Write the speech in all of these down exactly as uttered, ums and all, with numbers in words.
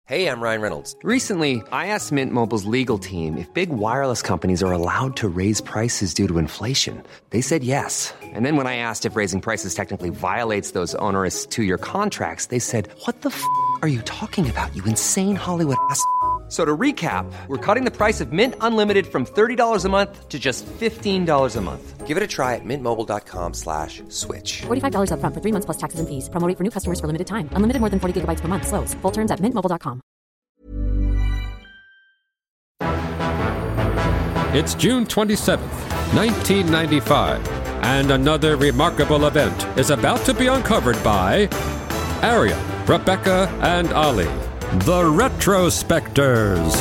Hey, I'm Ryan Reynolds. Recently, I asked Mint Mobile's legal team if big wireless companies are allowed to raise prices due to inflation. They said yes. And then when I asked if raising prices technically violates those onerous two-year contracts, they said, what the f*** are you talking about, you insane Hollywood ass f- So to recap, we're cutting the price of Mint Unlimited from thirty dollars a month to just fifteen dollars a month. Give it a try at mintmobile.com slash switch. forty-five dollars up front for three months plus taxes and fees. Promo rate for new customers for limited time. Unlimited more than forty gigabytes per month. Slows full terms at mint mobile dot com. It's June twenty-seventh, nineteen ninety-five, and another remarkable event is about to be uncovered by Ariel, Rebecca, and Ali, the Retrospectors.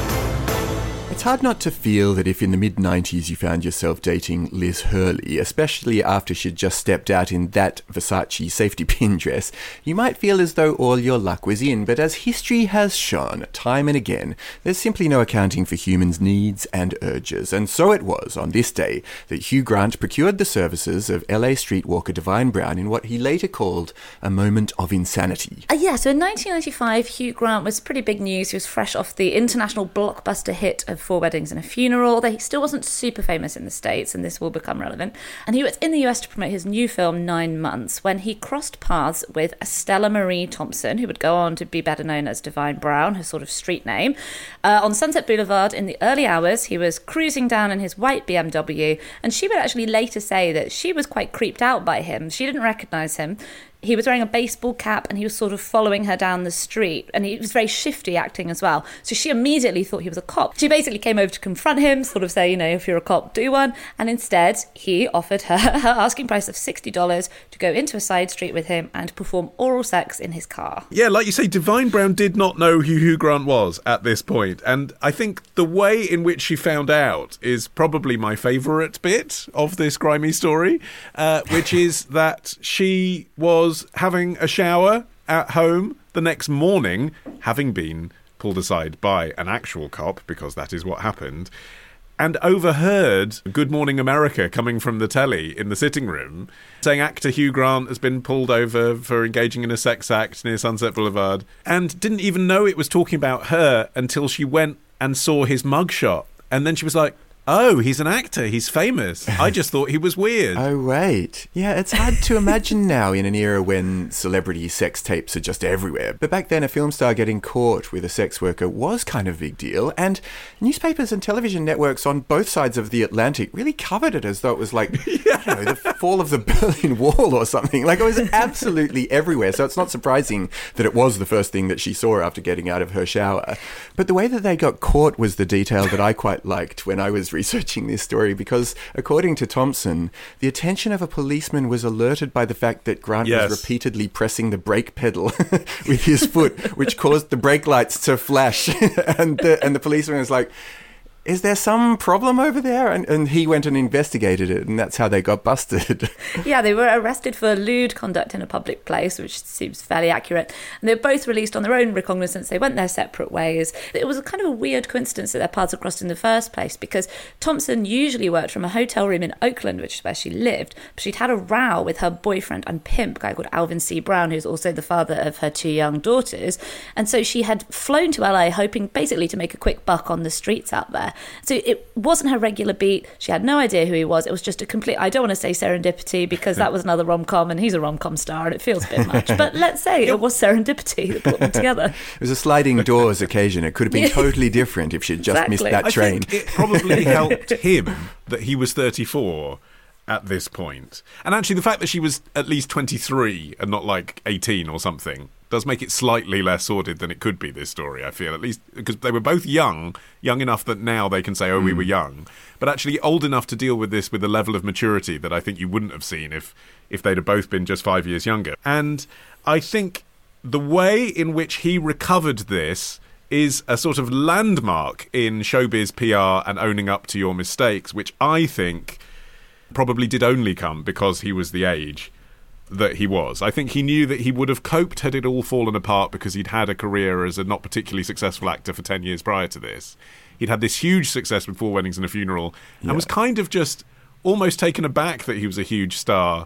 It's hard not to feel that if in the mid-nineties you found yourself dating Liz Hurley, especially after she'd just stepped out in that Versace safety pin dress, you might feel as though all your luck was in. But as history has shown time and again, there's simply no accounting for humans' needs and urges. And so it was on this day that Hugh Grant procured the services of L A streetwalker Divine Brown in what he later called a moment of insanity. Uh, yeah, so in nineteen ninety-five, Hugh Grant was pretty big news. He was fresh off the international blockbuster hit of Four Weddings and a Funeral. He still wasn't super famous in the States, and this will become relevant. And he was in the U S to promote his new film, Nine Months, when he crossed paths with Stella Marie Thompson, who would go on to be better known as Divine Brown, her sort of street name. Uh, on Sunset Boulevard in the early hours, he was cruising down in his white B M W, and she would actually later say that she was quite creeped out by him. She didn't recognise him. He was wearing a baseball cap and he was sort of following her down the street, and he was very shifty acting as well. So she immediately thought he was a cop. She basically came over to confront him, sort of say, you know, if you're a cop, do one. And instead, he offered her her asking price of sixty dollars to go into a side street with him and perform oral sex in his car. Yeah, like you say, Divine Brown did not know who Hugh Grant was at this point. And I think the way in which she found out is probably my favourite bit of this grimy story, uh, which is that she was having a shower at home the next morning, having been pulled aside by an actual cop, because that is what happened, and overheard Good Morning America coming from the telly in the sitting room, saying actor Hugh Grant has been pulled over for engaging in a sex act near Sunset Boulevard, and didn't even know it was talking about her until she went and saw his mugshot. And then she was like, oh, he's an actor, he's famous. I just thought he was weird. Oh, right. Yeah, it's hard to imagine now in an era when celebrity sex tapes are just everywhere. But back then, a film star getting caught with a sex worker was kind of a big deal. And newspapers and television networks on both sides of the Atlantic really covered it as though it was like, yeah. I don't know, the fall of the Berlin Wall or something. Like, it was absolutely everywhere. So it's not surprising that it was the first thing that she saw after getting out of her shower. But the way that they got caught was the detail that I quite liked when I was researching this story, because according to Thompson, the attention of a policeman was alerted by the fact that Grant yes. was repeatedly pressing the brake pedal with his foot, which caused the brake lights to flash. and the, and the policeman was like, is there some problem over there? And, and he went and investigated it, and that's how they got busted. Yeah, they were arrested for lewd conduct in a public place, which seems fairly accurate. And they were both released on their own recognizance. They went their separate ways. It was a kind of a weird coincidence that their paths had crossed in the first place, because Thompson usually worked from a hotel room in Oakland, which is where she lived. But she'd had a row with her boyfriend and pimp, a guy called Alvin C. Brown, who's also the father of her two young daughters. And so she had flown to L A hoping basically to make a quick buck on the streets out there. So it wasn't her regular beat. She had no idea who he was. It was just a complete, I don't want to say serendipity, because that was another rom-com and he's a rom-com star and it feels a bit much. But let's say it was serendipity that brought them together. It was a sliding doors occasion. It could have been totally different if she'd just Exactly. missed that train. I think it probably helped him that he was thirty-four at this point. And actually the fact that she was at least twenty-three and not like eighteen or something does make it slightly less sordid than it could be, this story, I feel, at least because they were both young, young enough that now they can say, oh, mm. we were young, but actually old enough to deal with this with a level of maturity that I think you wouldn't have seen if, if they'd have both been just five years younger. And I think the way in which he recovered this is a sort of landmark in showbiz P R and owning up to your mistakes, which I think probably did only come because he was the age that he was. I think he knew that he would have coped had it all fallen apart, because he'd had a career as a not particularly successful actor for ten years prior to this. He'd had this huge success with Four Weddings and a Funeral, and yeah. was kind of just almost taken aback that he was a huge star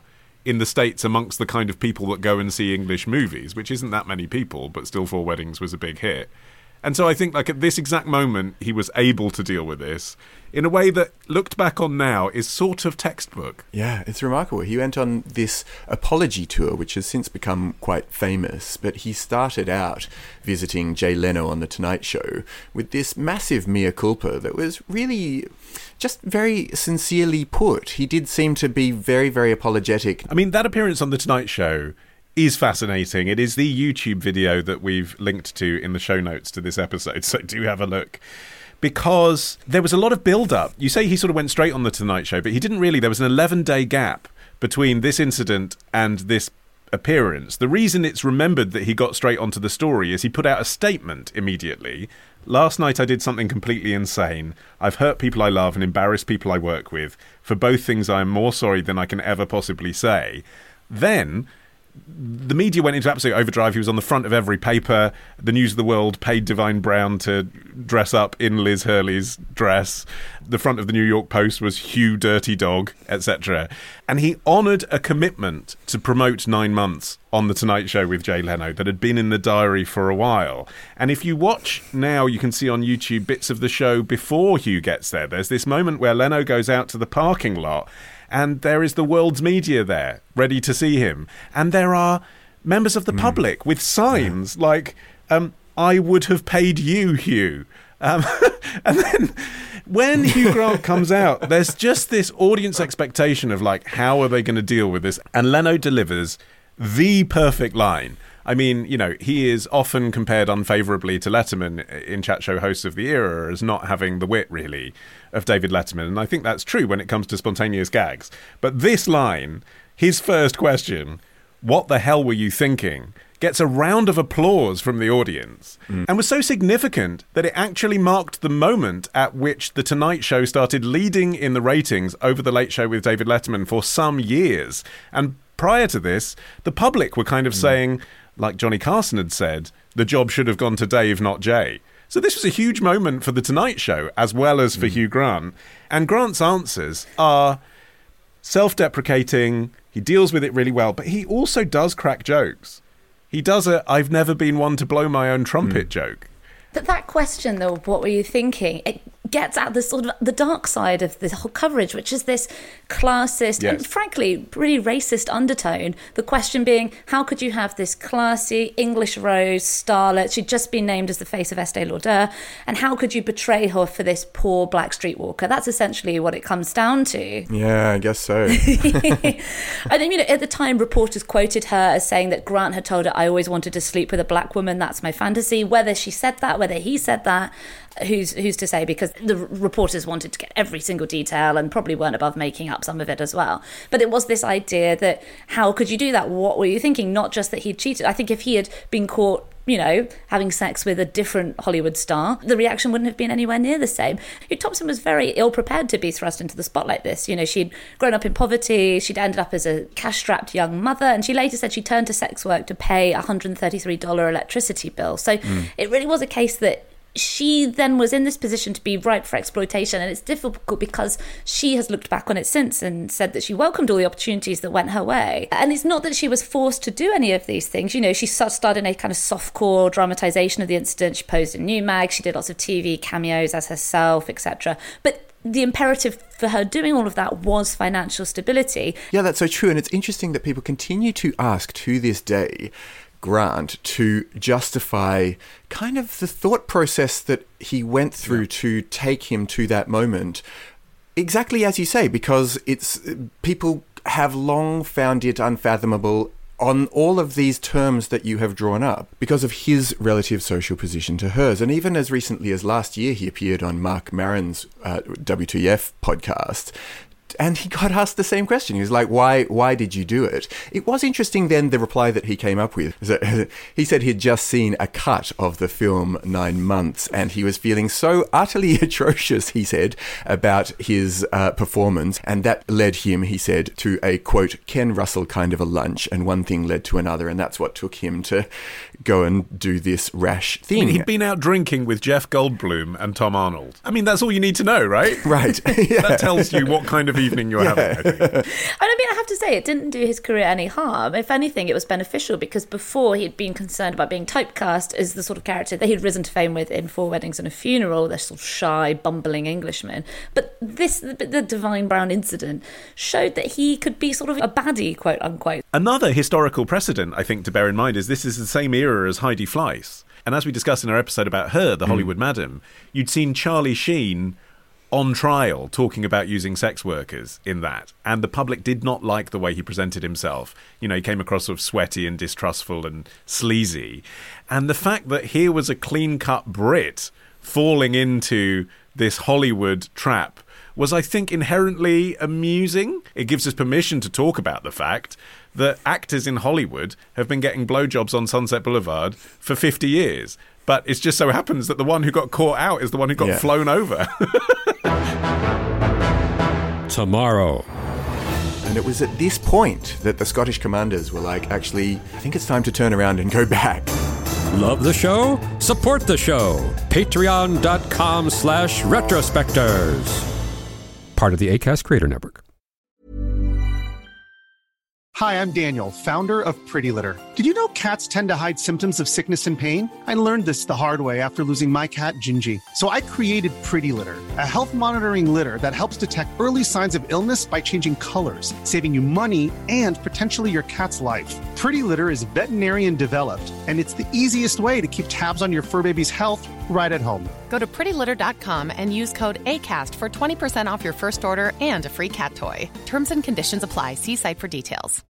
in the States amongst the kind of people that go and see English movies, which isn't that many people, but still Four Weddings was a big hit. And so I think, like, at this exact moment, he was able to deal with this in a way that, looked back on now, is sort of textbook. Yeah, it's remarkable. He went on this apology tour, which has since become quite famous, but he started out visiting Jay Leno on The Tonight Show with this massive mea culpa that was really just very sincerely put. He did seem to be very, very apologetic. I mean, that appearance on The Tonight Show is fascinating. It is the YouTube video that we've linked to in the show notes to this episode, so do have a look. Because there was a lot of build-up. You say he sort of went straight on The Tonight Show, but he didn't really. There was an eleven-day gap between this incident and this appearance. The reason it's remembered that he got straight onto the story is he put out a statement immediately. Last night I did something completely insane. I've hurt people I love and embarrassed people I work with. For both things I am more sorry than I can ever possibly say. Then the media went into absolute overdrive. He was on the front of every paper. The News of the World paid Divine Brown to dress up in Liz Hurley's dress. The front of the New York Post was Hugh Dirty Dog, et cetera. And he honoured a commitment to promote nine months on The Tonight Show with Jay Leno that had been in the diary for a while. And if you watch now, you can see on YouTube bits of the show before Hugh gets there. There's this moment where Leno goes out to the parking lot and there is the world's media there, ready to see him. And there are members of the mm. public with signs yeah. like, um, I would have paid you, Hugh. Um, and then when Hugh Grant comes out, there's just this audience expectation of, like, how are they going to deal with this? And Leno delivers the perfect line. I mean, you know, he is often compared unfavourably to Letterman in chat show hosts of the era as not having the wit, really, of David Letterman. And I think that's true when it comes to spontaneous gags. But this line, his first question, what the hell were you thinking, gets a round of applause from the audience mm. and was so significant that it actually marked the moment at which The Tonight Show started leading in the ratings over The Late Show with David Letterman for some years. And prior to this, the public were kind of mm. saying, like Johnny Carson had said, the job should have gone to Dave, not Jay. So this was a huge moment for The Tonight Show, as well as for mm. Hugh Grant. And Grant's answers are self-deprecating. He deals with it really well, but he also does crack jokes. He does a I've never been one to blow my own trumpet mm. joke. But that question, though, what were you thinking? It gets at the sort of the dark side of the whole coverage, which is this classist yes. and, frankly, really racist undertone. The question being, how could you have this classy English rose starlet? She'd just been named as the face of Estee Lauder. And how could you betray her for this poor black streetwalker? That's essentially what it comes down to. Yeah, I guess so. And then, you know, at the time, reporters quoted her as saying that Grant had told her, I always wanted to sleep with a black woman. That's my fantasy. Whether she said that, whether he said that, who's who's to say, because the reporters wanted to get every single detail and probably weren't above making up some of it as well. But it was this idea that how could you do that? What were you thinking? Not just that he'd cheated. I think if he had been caught, you know, having sex with a different Hollywood star, the reaction wouldn't have been anywhere near the same. Thompson was very ill-prepared to be thrust into the spotlight like this. You know, she'd grown up in poverty, she'd ended up as a cash-strapped young mother, and she later said she turned to sex work to pay a one hundred thirty-three dollars electricity bill. So mm. it really was a case that she then was in this position to be ripe for exploitation, and it's difficult because she has looked back on it since and said that she welcomed all the opportunities that went her way. And it's not that she was forced to do any of these things. You know, she started in a kind of softcore dramatization of the incident. She posed in new mag, she did lots of T V cameos as herself, et cetera. But the imperative for her doing all of that was financial stability. Yeah, that's so true. And it's interesting that people continue to ask to this day Grant to justify kind of the thought process that he went through yeah. to take him to that moment. Exactly as you say, because it's people have long found it unfathomable on all of these terms that you have drawn up because of his relative social position to hers. And even as recently as last year, he appeared on Mark Maron's uh, W T F podcast, and he got asked the same question. He was like, why why did you do it? It was interesting then, the reply that he came up with. He said he'd just seen a cut of the film Nine Months, and he was feeling so utterly atrocious, he said, about his uh, performance. And that led him, he said, to a, quote, Ken Russell kind of a lunch, and one thing led to another. And that's what took him to go and do this rash thing. I mean, he'd been out drinking with Jeff Goldblum and Tom Arnold. I mean, that's all you need to know, right? Right. Yeah. That tells you what kind of a evening you're Yeah. having, I think. And I mean, I have to say, it didn't do his career any harm. If anything, it was beneficial because before he'd been concerned about being typecast as the sort of character that he'd risen to fame with in Four Weddings and a Funeral, this sort of shy, bumbling Englishman. But this, the, the Divine Brown incident, showed that he could be sort of a baddie, quote unquote. Another historical precedent, I think, to bear in mind is this is the same era as Heidi Fleiss. And as we discussed in our episode about Her, the Hollywood Madam, you'd seen Charlie Sheen on trial talking about using sex workers in that. And the public did not like the way he presented himself. You know, he came across sort of sweaty and distrustful and sleazy. And the fact that here was a clean-cut Brit falling into this Hollywood trap was, I think, inherently amusing. It gives us permission to talk about the fact that actors in Hollywood have been getting blowjobs on Sunset Boulevard for fifty years. But it just so happens that the one who got caught out is the one who got Yeah. flown over. Tomorrow. And it was at this point that the Scottish commanders were like, actually, I think it's time to turn around and go back. Love the show? Support the show. Patreon.com slash retrospectors. Part of the Acast Creator Network. Hi, I'm Daniel, founder of Pretty Litter. Did you know cats tend to hide symptoms of sickness and pain? I learned this the hard way after losing my cat, Gingy. So I created Pretty Litter, a health monitoring litter that helps detect early signs of illness by changing colors, saving you money and potentially your cat's life. Pretty Litter is veterinarian developed, and it's the easiest way to keep tabs on your fur baby's health right at home. Go to pretty litter dot com and use code ACAST for twenty percent off your first order and a free cat toy. Terms and conditions apply. See site for details.